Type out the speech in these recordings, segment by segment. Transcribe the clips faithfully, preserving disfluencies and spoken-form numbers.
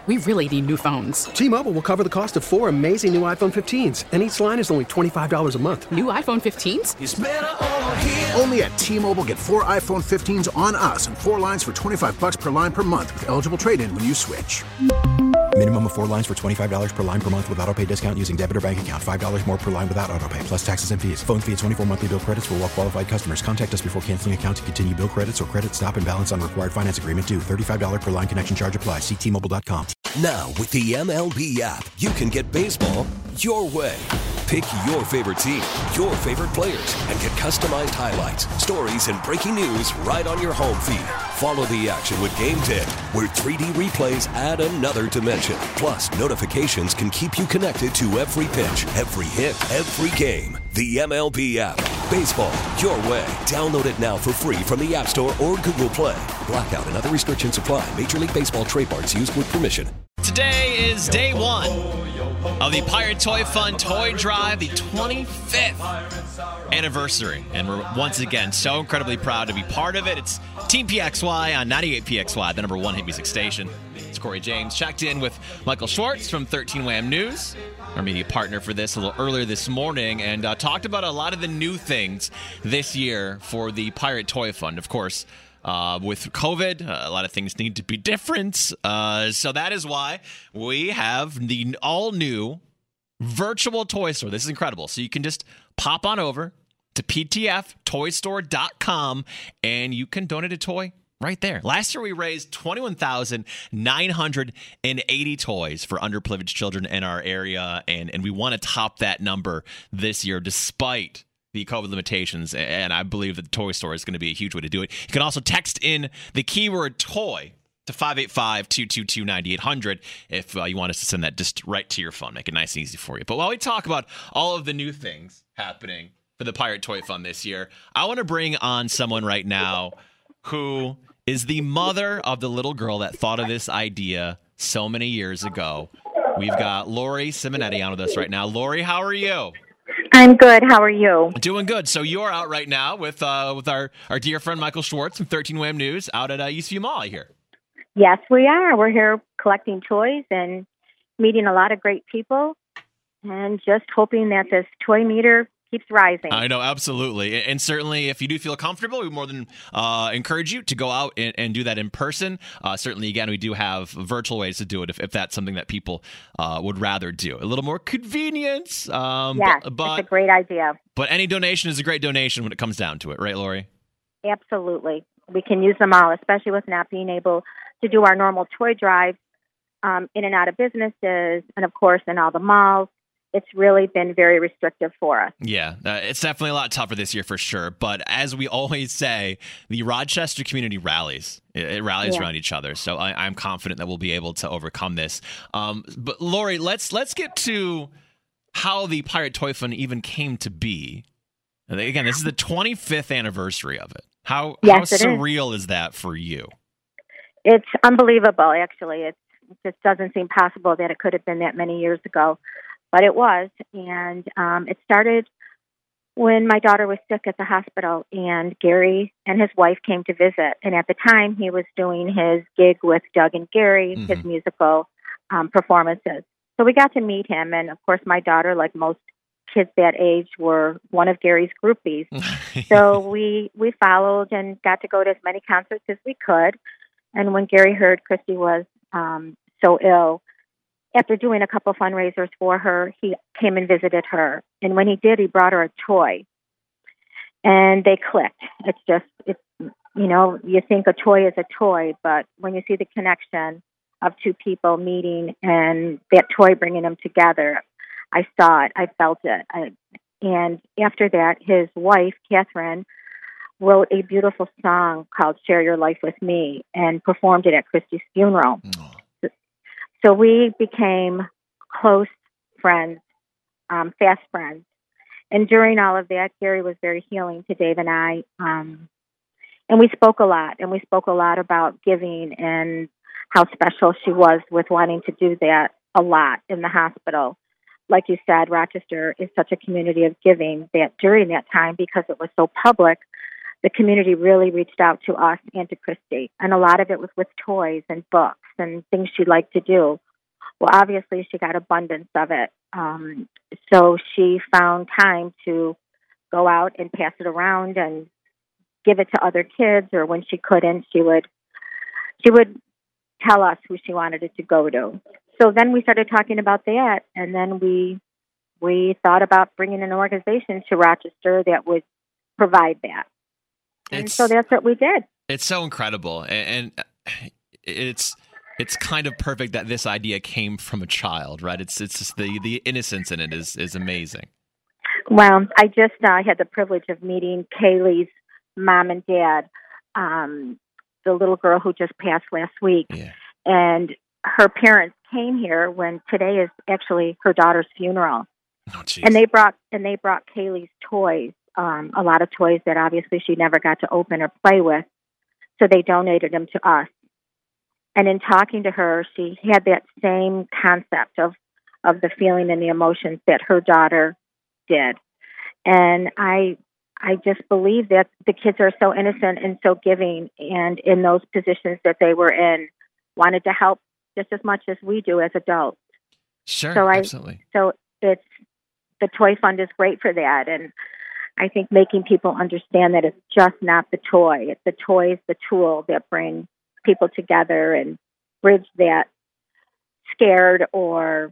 We really need new phones. T-Mobile will cover the cost of four amazing new iPhone fifteens, and each line is only twenty-five dollars a month. New iPhone fifteens? It's better over here. Only at T-Mobile, get four iPhone fifteens on us and four lines for twenty-five dollars per line per month with eligible trade-in when you switch. Minimum of four lines for twenty-five dollars per line per month with autopay discount using debit or bank account. five dollars more per line without autopay, plus taxes and fees. Phone fee at twenty-four monthly bill credits for well-qualified customers. Contact us before canceling account to continue bill credits or credit stop and balance on required finance agreement due. thirty-five dollars per line connection charge applies. See T Mobile dot com. Now, with the M L B app, you can get baseball your way. Pick your favorite team, your favorite players, and get customized highlights, stories, and breaking news right on your home feed. Follow the action with Game Day, where three D replays add another dimension. Plus, notifications can keep you connected to every pitch, every hit, every game. The M L B app. Baseball your way. Download it now for free from the App Store or Google Play. Blackout and other restrictions apply. Major League Baseball trademarks used with permission. Today is day one of the Pirate Toy Fun Toy Drive, the twenty-fifth anniversary. And we're once again so incredibly proud to be part of it. It's Team P X Y on ninety-eight P X Y, the number one hit music station. It's Corey James. Checked in with Michael Schwartz from thirteen Wham News, our media partner for this, a little earlier this morning, and uh, talked about a lot of the new things this year for the Pirate Toy Fund. Of course, Uh, with COVID, uh, a lot of things need to be different. Uh, so that is why we have the all-new virtual toy store. This is incredible. So you can just pop on over to P T F toy store dot com and you can donate a toy right there. Last year we raised twenty-one thousand nine hundred eighty toys for underprivileged children in our area, and, and we want to top that number this year despite the COVID limitations, and I believe that the toy store is going to be a huge way to do it. You can also text in the keyword toy to five eight five, two two two, nine eight hundred if uh, you want us to send that just right to your phone. Make it nice and easy for you. But while we talk about all of the new things happening for the Pirate Toy Fund this year, I want to bring on someone right now who is the mother of the little girl that thought of this idea so many years ago. We've got Lori Simonetti on with us right now. Lori, how are you? I'm good. How are you? Doing good. So you're out right now with uh, with our, our dear friend Michael Schwartz from thirteen Wham News out at uh, Eastview Mall, I hear. Yes, we are. We're here collecting toys and meeting a lot of great people and just hoping that this toy meter keeps rising. I know, absolutely. And certainly, if you do feel comfortable, we more than uh, encourage you to go out and, and do that in person. Uh, certainly, again, we do have virtual ways to do it if, if that's something that people uh, would rather do. A little more convenience. Um, yes, but, but, it's a great idea. But any donation is a great donation when it comes down to it, right, Lori? Absolutely. We can use them all, especially with not being able to do our normal toy drives um, in and out of businesses and, of course, in all the malls. It's really been very restrictive for us. Yeah, uh, it's definitely a lot tougher this year for sure. But as we always say, the Rochester community rallies. It, it rallies yeah. around each other. So I, I'm confident that we'll be able to overcome this. Um, but Lori, let's let's get to how the Pirate Toy Fund even came to be. Again, this is the twenty-fifth anniversary of it. How, yes, how it surreal is. is that for you? It's unbelievable, actually. It's, it just doesn't seem possible that it could have been that many years ago. But it was, and um, it started when my daughter was sick at the hospital, and Gary and his wife came to visit. And at the time, he was doing his gig with Doug and Gary, mm-hmm. his musical um, performances. So we got to meet him, and of course, my daughter, like most kids that age, were one of Gary's groupies. So we we followed and got to go to as many concerts as we could. And when Gary heard Christy was um, so ill, after doing a couple fundraisers for her, he came and visited her. And when he did, he brought her a toy. And they clicked. It's just, it's, you know, you think a toy is a toy, but when you see the connection of two people meeting and that toy bringing them together, I saw it. I felt it. I, and after that, his wife, Catherine, wrote a beautiful song called Share Your Life With Me and performed it at Christy's funeral. Mm. So we became close friends, um, fast friends. And during all of that, Gary was very healing to Dave and I. Um, and we spoke a lot, and we spoke a lot about giving and how special she was with wanting to do that a lot in the hospital. Like you said, Rochester is such a community of giving that during that time, because it was so public, the community really reached out to us and to Christy. And a lot of it was with toys and books and things she liked to do. Well, obviously, she got abundance of it. Um, so she found time to go out and pass it around and give it to other kids, or when she couldn't, she would she would tell us who she wanted it to go to. So then we started talking about that, and then we we thought about bringing an organization to Rochester that would provide that. And It's- so that's what we did. It's so incredible, and, and it's it's kind of perfect that this idea came from a child, right? It's it's just the the innocence in it is is amazing. Well, I just uh, had the privilege of meeting Kaylee's mom and dad, um, the little girl who just passed last week. Yeah. And her parents came here when today is actually her daughter's funeral. Oh, geez. And they brought and they brought Kaylee's toys, um, a lot of toys that obviously she never got to open or play with. So they donated them to us. And in talking to her, she had that same concept of, of the feeling and the emotions that her daughter did. And I I just believe that the kids are so innocent and so giving, and in those positions that they were in, wanted to help just as much as we do as adults. Sure, So I, absolutely. So it's the Toy Fund is great for that, and I think making people understand that it's just not the toy; it's the toy is the tool that brings people together and bridge that scared or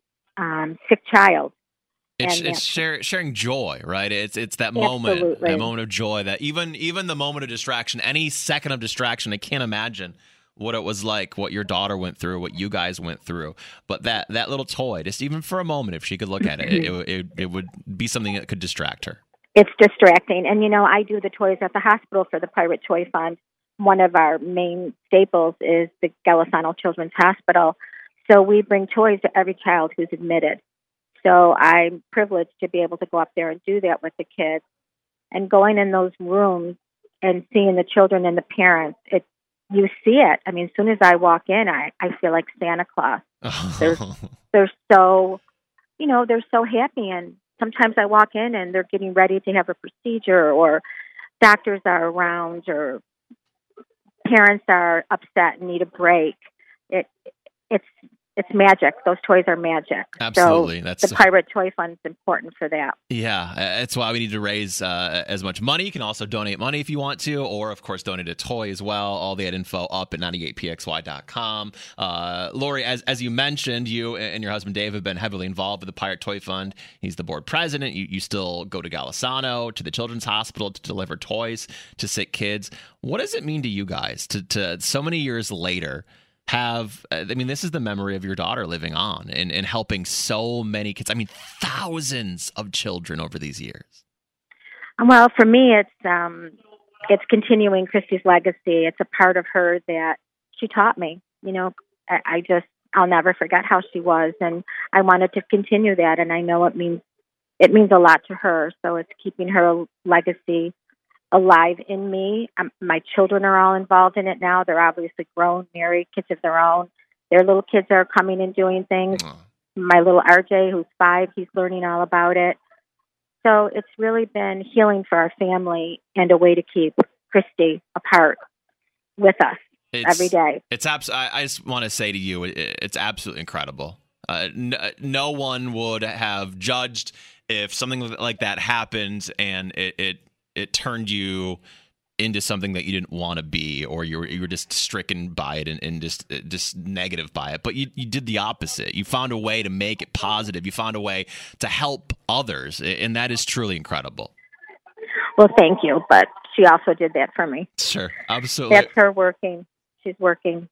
um, sick child. It's, And it's that- share, sharing joy, right? It's it's that moment, Absolutely. that moment of joy. That even even the moment of distraction, any second of distraction, I can't imagine what it was like, what your daughter went through, what you guys went through. But that that little toy, just even for a moment, if she could look at it, it, it, it, it would be something that could distract her. It's distracting. And, you know, I do the toys at the hospital for the Pirate Toy Fund. One of our main staples is the Golisano Children's Hospital. So we bring toys to every child who's admitted. So I'm privileged to be able to go up there and do that with the kids. And going in those rooms and seeing the children and the parents, it you see it. I mean, as soon as I walk in, I, I feel like Santa Claus. They're, they're so, you know, they're so happy. And sometimes I walk in and they're getting ready to have a procedure, or doctors are around, or parents are upset and need a break. It it's it's magic. Those toys are magic. Absolutely. So That's the Pirate Toy Fund is important for that. Yeah, that's why we need to raise uh, as much money. You can also donate money if you want to, or of course donate a toy as well. All the info up at ninety-eight p x y dot com. Uh, Lori, as as you mentioned, you and your husband Dave have been heavily involved with the Pirate Toy Fund. He's the board president. You you still go to Golisano, to the Children's Hospital to deliver toys to sick kids. What does it mean to you guys to to so many years later have, I mean, this is the memory of your daughter living on and, and helping so many kids. I mean, thousands of children over these years. Well, for me, it's um, it's continuing Christy's legacy. It's a part of her that she taught me. You know, I, I just, I'll never forget how she was, and I wanted to continue that, and I know it means it means a lot to her. So it's keeping her legacy alive in me. Um, my children are all involved in it now. They're obviously grown, married, kids of their own. Their little kids are coming and doing things. Oh. My little R J, who's five, he's learning all about it. So it's really been healing for our family and a way to keep Christy apart with us It's, every day. It's abs- I, I just want to say to you, it, it's absolutely incredible. Uh, n- no one would have judged if something like that happened and it, it it turned you into something that you didn't want to be, or you were, you were just stricken by it and, and just just negative by it. But you, you did the opposite. You found a way to make it positive. You found a way to help others, and that is truly incredible. Well, thank you. But she also did that for me. Sure, absolutely. That's her working. She's working.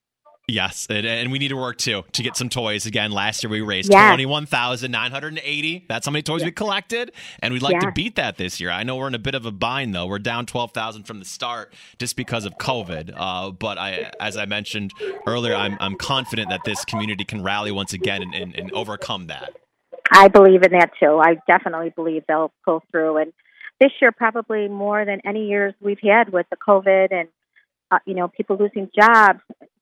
Yes, and, and we need to work too to get some toys. Again, last year we raised Yes. twenty-one thousand nine hundred eighty. That's how many toys we collected, and we'd like to Yes. beat that this year. I know we're in a bit of a bind though. We're down twelve thousand from the start just because of COVID. Uh, but I, as I mentioned earlier, I'm I'm confident that this community can rally once again and, and, and overcome that. I believe in that too. I definitely believe they'll pull through. And this year, probably more than any years we've had with the COVID and uh, you know, people losing jobs.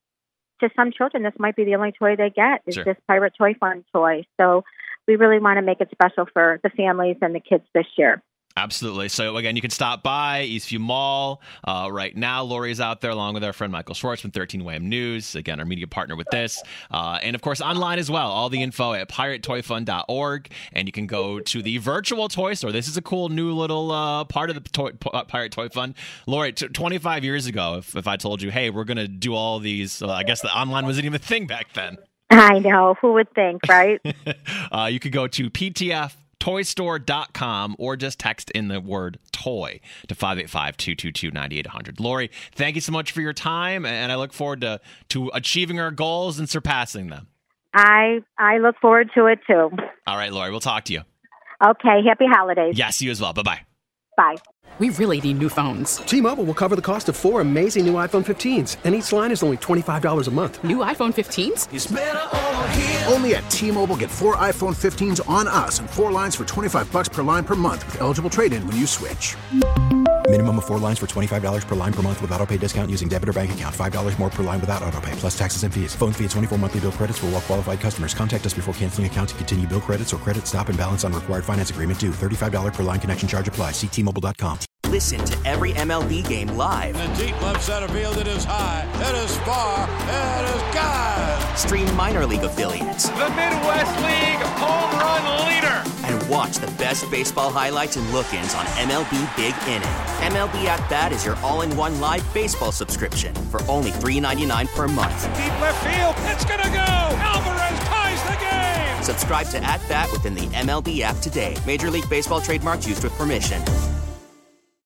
To some children, this might be the only toy they get is Sure. this Pirate Toy Fund toy. So we really want to make it special for the families and the kids this year. Absolutely. So, again, you can stop by Eastview Mall uh, right now. Lori's out there along with our friend Michael Schwartz from thirteen W A M News, again, our media partner with this. Uh, and, of course, online as well. All the info at pirate toy fun dot org. And you can go to the virtual toy store. This is a cool new little uh, part of the toy, uh, Pirate Toy Fund. Lori, t- twenty-five years ago, if, if I told you, hey, we're going to do all these, uh, I guess the online wasn't even a thing back then. I know. Who would think, right? uh, you could go to P T F toy store dot com or just text in the word toy to five eight five, two two two, nine eight zero zero. Lori, thank you so much for your time, and I look forward to, to achieving our goals and surpassing them. I I look forward to it, too. All right, Lori, we'll talk to you. Okay, happy holidays. Yes, you as well. Bye-bye. Bye. We really need new phones. T-Mobile will cover the cost of four amazing new iPhone fifteens, and each line is only twenty-five dollars a month. New iPhone fifteens? It's better over here. Only at T-Mobile, get four iPhone fifteens on us and four lines for twenty-five bucks per line per month with eligible trade-in when you switch. Minimum of four lines for twenty-five dollars per line per month with autopay discount using debit or bank account. five dollars more per line without autopay, plus taxes and fees. Phone fee at twenty-four monthly bill credits for well-qualified customers. Contact us before canceling account to continue bill credits or credit stop and balance on required finance agreement due. thirty-five dollars per line connection charge applies. See T Mobile dot com. Listen to every M L B game live. In the deep left center field, it is high, it is far, it is gone. Stream minor league affiliates. The Midwest League home run leader. And watch the best baseball highlights and look-ins on M L B Big Inning. M L B At Bat is your all-in-one live baseball subscription for only three dollars and ninety-nine cents per month. Deep left field, it's gonna go. Alvarez ties the game. Subscribe to At Bat within the M L B app today. Major League Baseball trademarks used with permission.